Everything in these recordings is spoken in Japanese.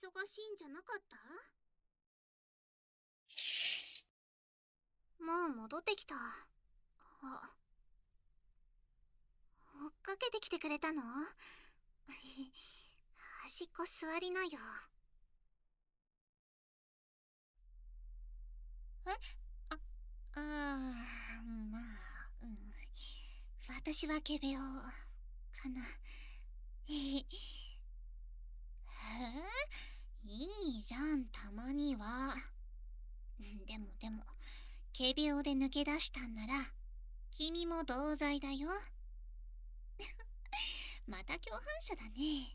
しいんじゃなかった？もう戻ってきた。追っかけてきてくれたの？端っこ座りなよ。え？まあ、私は仮病かな。へえ、いいじゃん、たまには。でも、仮病で抜け出したんなら、君も同罪だよ。また共犯者だね。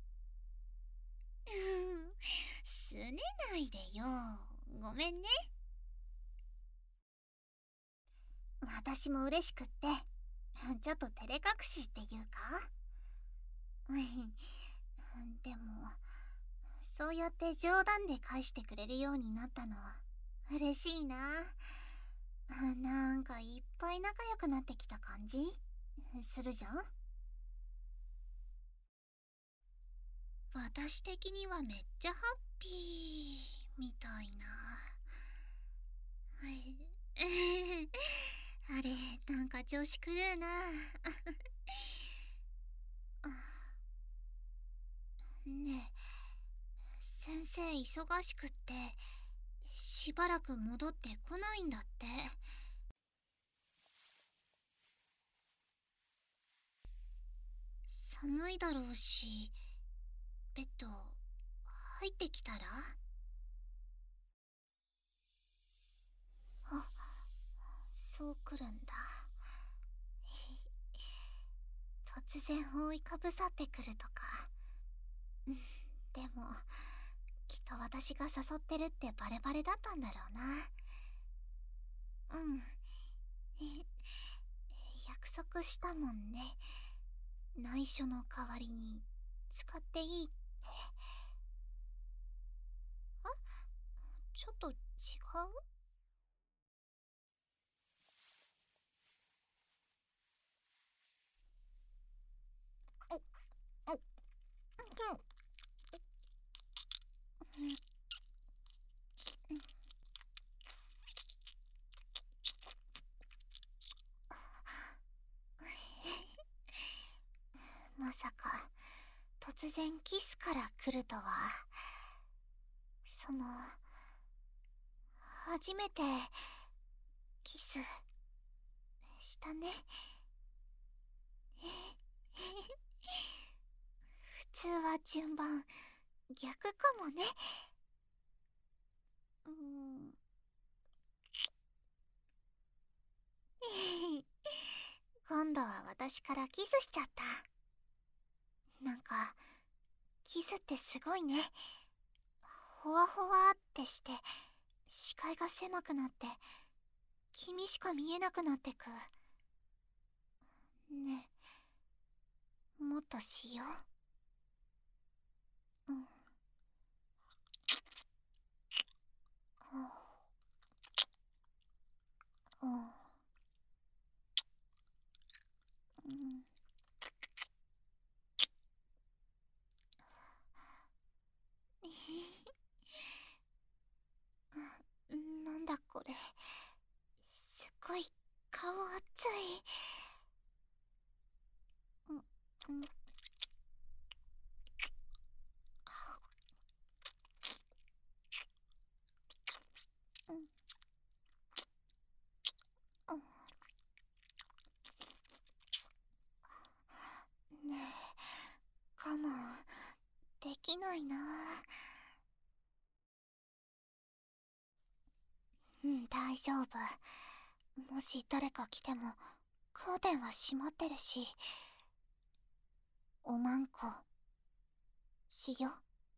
すねないでよ。ごめんね。私も嬉しくって、ちょっと照れ隠しっていうか。でも、そうやって冗談で返してくれるようになったの、嬉しいな。なんかいっぱい仲良くなってきた感じするじゃん。私的にはめっちゃハッピーみたいな。あれ、なんか調子狂うな。ねえ、先生忙しくってしばらく戻ってこないんだって。寒いだろうし、ベッド入ってきたら？あ、そう来るんだ。突然覆いかぶさってくるとか。でもきっと私が誘ってるってバレバレだったんだろうな。約束したもんね。内緒の代わりに使っていいって。あ、ちょっと違う？まさか突然キスから来るとは。初めてキスしたね。普通は順番逆かもね。今度は私からキスしちゃった。なんかキスってすごいね。ほわほわってして視界が狭くなって君しか見えなくなってく。ねえ、もっとしよう。なんだこれ、すっごい顔熱い。ねえ、我慢できないな。大丈夫。もし誰か来てもカーテンは閉まってるし。おまんこしよ。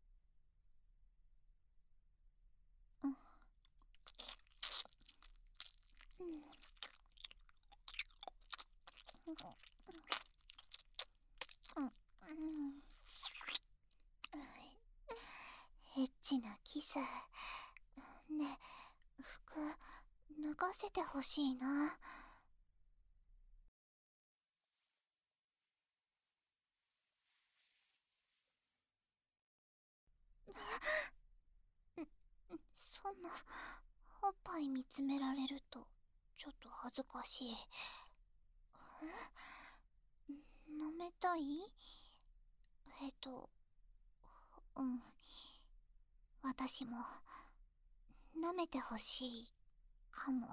エッチなキス。ねえ、服脱がせてほしいな。 そんなおっぱい見つめられるとちょっと恥ずかしい。舐めたい？うん、私も舐めてほしいかも。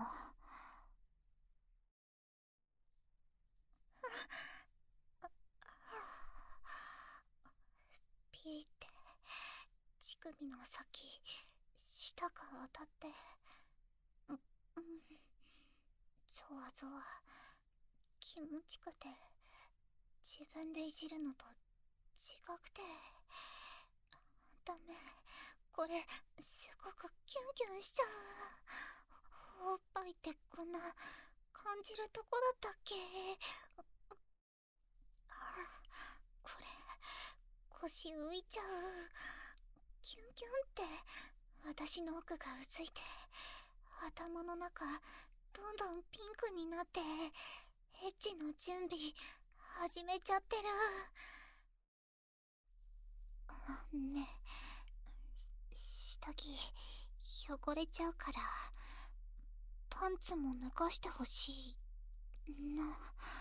ピーって乳首の先舌が当たって、うん、ゾワゾワ気持ちくて、自分でいじるのと違くて、ダメ、これすごくキュンキュンしちゃう。おっぱいってこんな感じるとこだったっけ？これ腰浮いちゃう。キュンキュンって私の奥がうついて、頭の中どんどんピンクになって、エッチの準備始めちゃってる。ねえ、下着汚れちゃうからパンツも脱がしてほしいな。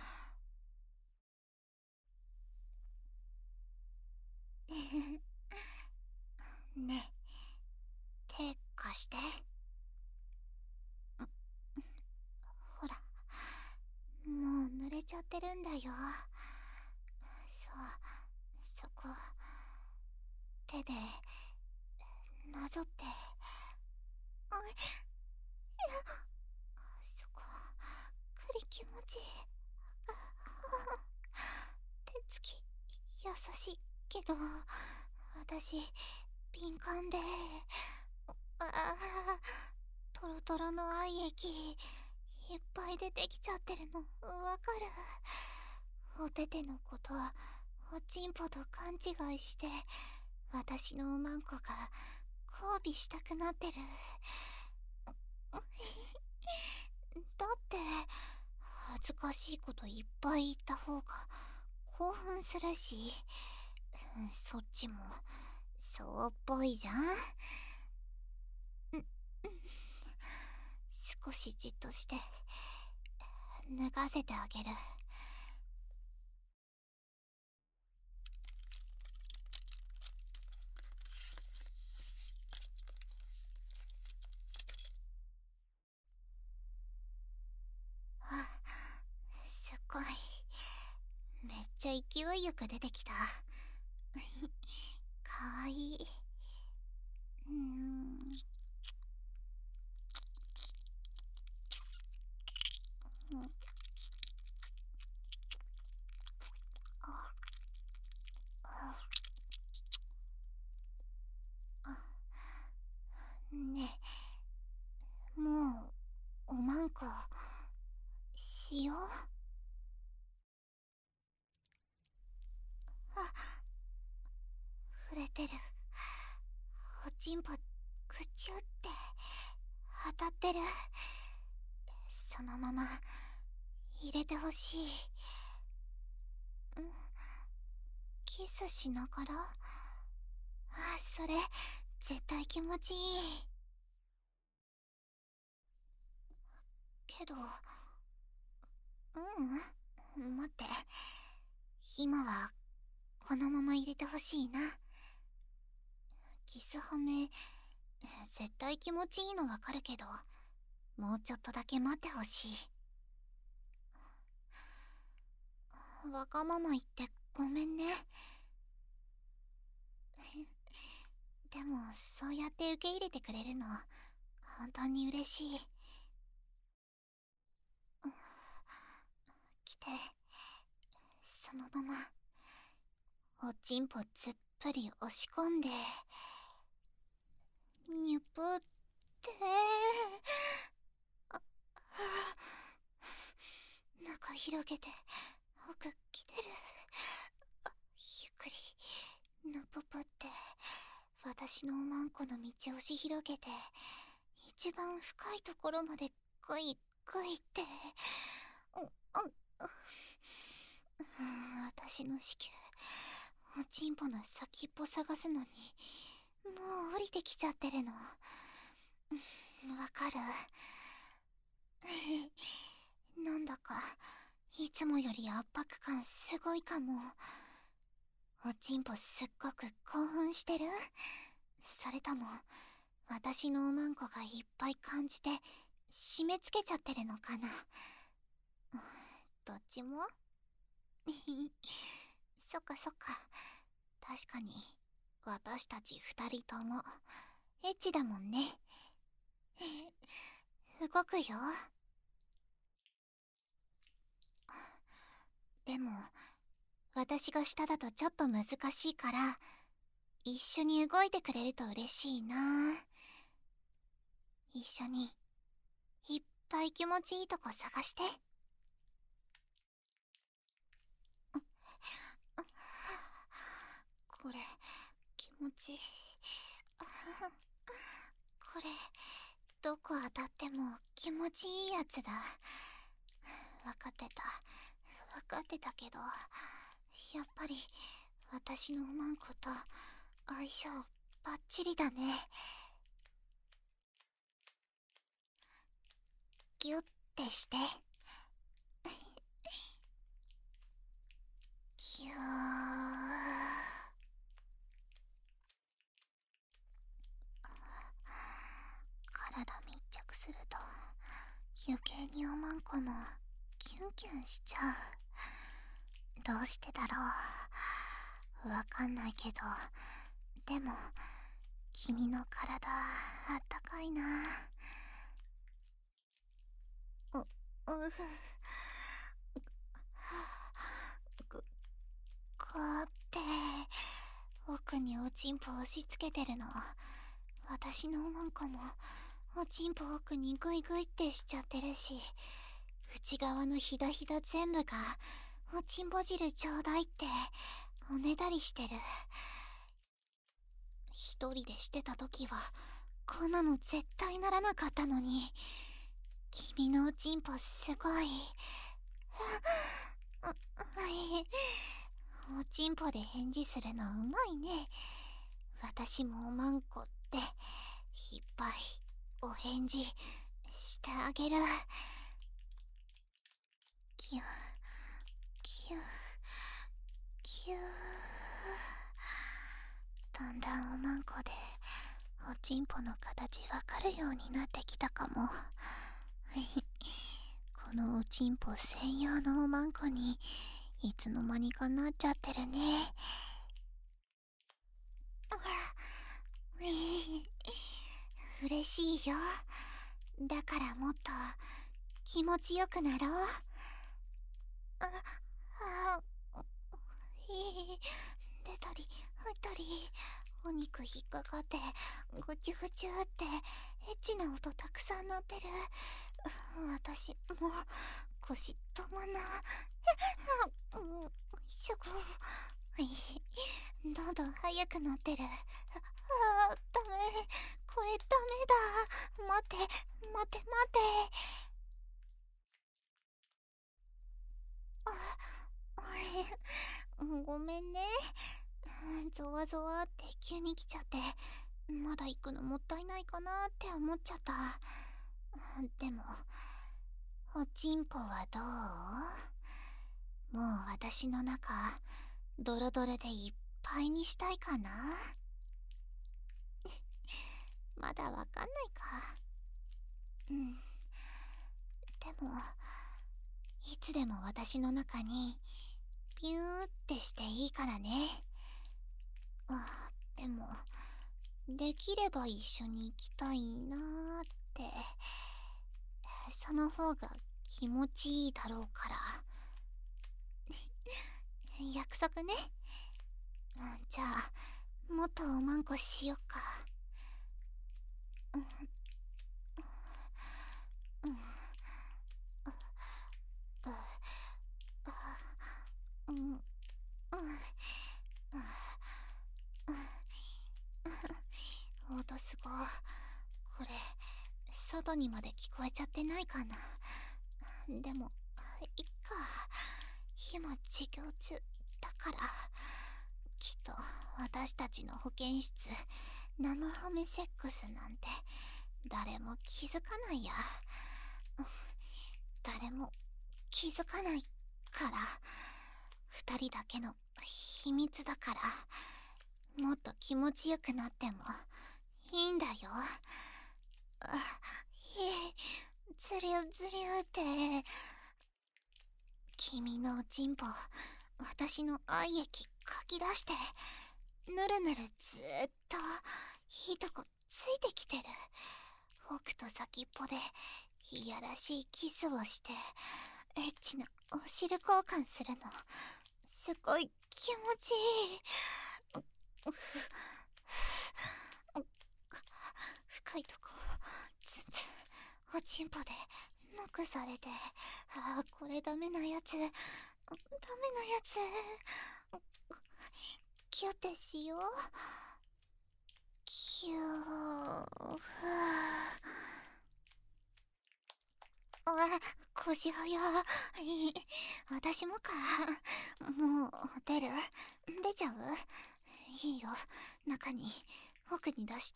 ねえ、手貸して。ほら、もう濡れちゃってるんだよ。そう、そこ手でなぞって。あ、いや、そこくり気持ちいい。手つき優しいけど私敏感で、トロトロの愛液いっぱい出てきちゃってるのわかる。お手手のことはおちんぽと勘違いして、私のおまんこが交尾したくなってる。だって恥ずかしいこといっぱい言った方が興奮するし、そっちもそうっぽいじゃん。少しじっとして脱がせてあげる。あ、すっごい、めっちゃ勢いよく出てきた。かわいい。うん、あ、ねえ、もうおまんこしよう。あ、触れてる。おちんぽくちゅって当たってる。そのまま入れてほしい。キスしながら。それ絶対気持ちいい。けど、待って、今はこのまま入れてほしいな。キスハメ絶対気持ちいいのわかるけど、もうちょっとだけ待ってほしい。わがまま言ってごめんね。でもそうやって受け入れてくれるの本当に嬉しい。来て、そのままおちんぽつっぷり押し込んで、にゅぷって、中広げて奥来てる。ゆっくりぬぷぷって私のおまんこの道を押し広げて、一番深いところまでグイグイって。私の子宮おちんぽの先っぽ探すのにもう降りてきちゃってるの。 わかる。なんだかいつもより圧迫感すごいかも。おちんぽすっごく興奮してる？それとも私のおまんこがいっぱい感じて締め付けちゃってるのかな。どっちもそっかそっか。確かに私たち二人ともエッチだもんね。動くよ。でも私が下だとちょっと難しいから一緒に動いてくれると嬉しいな。一緒にいっぱい気持ちいいとこ探して。これ気持ちいい。これどこ当たっても気持ちいいやつだ。分かってた分かってたけど、やっぱり私のおまんこと相性バッチリだね。ギュッてしてギュー。体密着すると余計におまんこもキュンキュンしちゃう。どうしてだろう、わかんないけど、でも君の体あったかいな。うここうって奥におちんぽ押し付けてるの。私のおまんこもおちんぽ奥にグイグイってしちゃってるし、内側のひだひだ全部がおちんぽ汁ちょうだいっておねだりしてる。一人でしてた時はこんなの絶対ならなかったのに、君のおちんぽすごい。おちんぽで返事するのうまいね。私もおまんこっていっぱいお返事してあげる。キュキュキュだんだんおまんこでおちんぽの形わかるようになってきたかも。このおちんぽ専用のおまんこにいつの間にかなっちゃってるね。嬉しいよ。だからもっと気持ちよくなろう。出たり入ったり、お肉引っかかってぐちゅぐちゅってエッチな音たくさん鳴ってる。私もう腰止まんな。しょこ。どんどん速くなってる。ダメ、これダメだ。待って待って待って。ごめんね。ゾワゾワって急に来ちゃって、まだ行くのもったいないかなって思っちゃった。でもおちんぽはどう？もう私の中ドロドロでいっぱいにしたいかな。まだわかんないか。でもいつでも私の中にピューってしていいからね。でもできれば一緒に行きたいなーって。その方が気持ちいいだろうから。約束ね。じゃあもっとおまんこしよっか。音すご。これ外にまで聞こえちゃってないかな。でもいっか、今授業中だから。きっと私たちの保健室生ハメセックスなんて誰も気づかないや。誰も気づかないから。二人だけの秘密だから。もっと気持ちよくなってもいいんだよ。ずりゅずりゅって。君のチンポ、私の愛液かき出して、ぬるぬるずーっといいとこついてきてる。奥と先っぽでいやらしいキスをしてエッチなお汁交換するの、すごい気持ちいい。深いとこずっとおちんぽでノックされて、これダメなやつ、ダメなやつ。キュってしよう。キュー。腰はや。私もか。もう出ちゃう？いいよ、中に、奥に出して。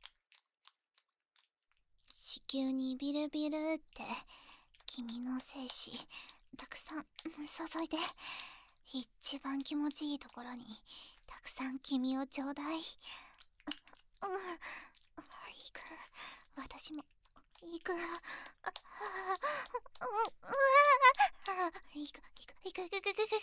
子宮にビルビルって君の精子たくさん注いで、一番気持ちいいところにたくさん君をちょうだい。行く。私も行く。行く。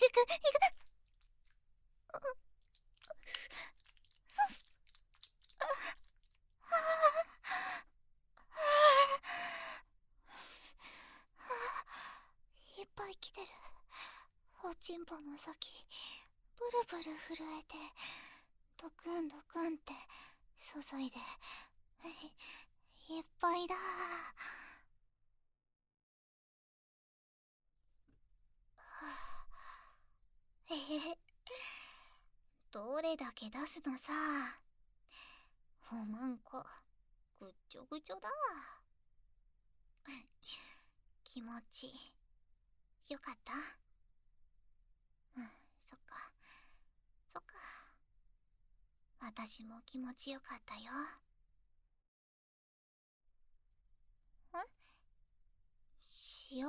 いっぱい来てる。おちんぽの先ブルブル震えて、ドクンドクンって注いで、いっぱいだ。どれだけ出すのさ。おまんこぐっちょぐちょだ。気持ちよかった？そっかそっか。私も気持ちよかったよ。幸せ？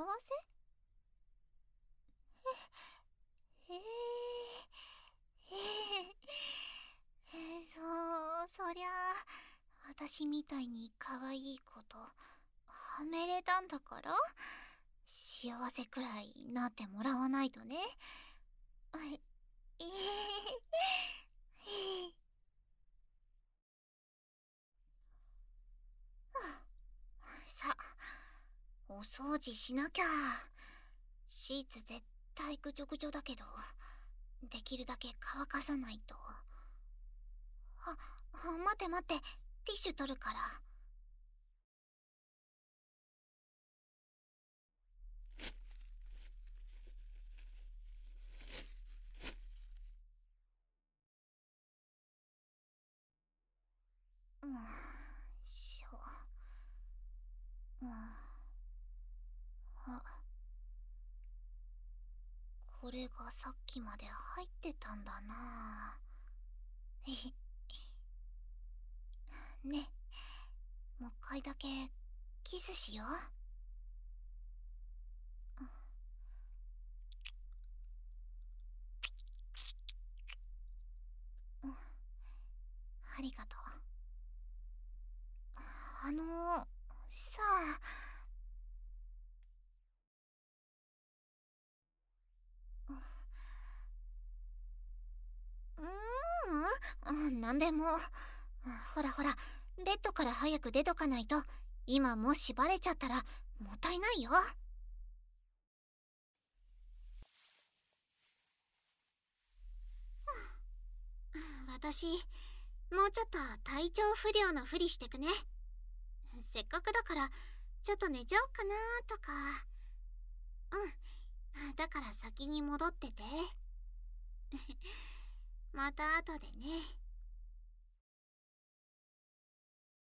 そりゃあ、私みたいに可愛い子とはめれたんだから、幸せくらいなってもらわないとね。さ、お掃除しなきゃ。シーツ絶対ぐちょぐちょだけど、できるだけ乾かさないと。待って待って、ティッシュ取るから。しょ。これがさっきまで入ってたんだな。ね、もう一回だけキスしよう。ありがとう。さあ、なんでも。ほらほら、ベッドから早く出とかないと、今もしバレちゃったらもったいないよ。私、もうちょっと体調不良のふりしてくね。せっかくだからちょっと寝ちゃおうかなとか。だから先に戻ってて。また後でね。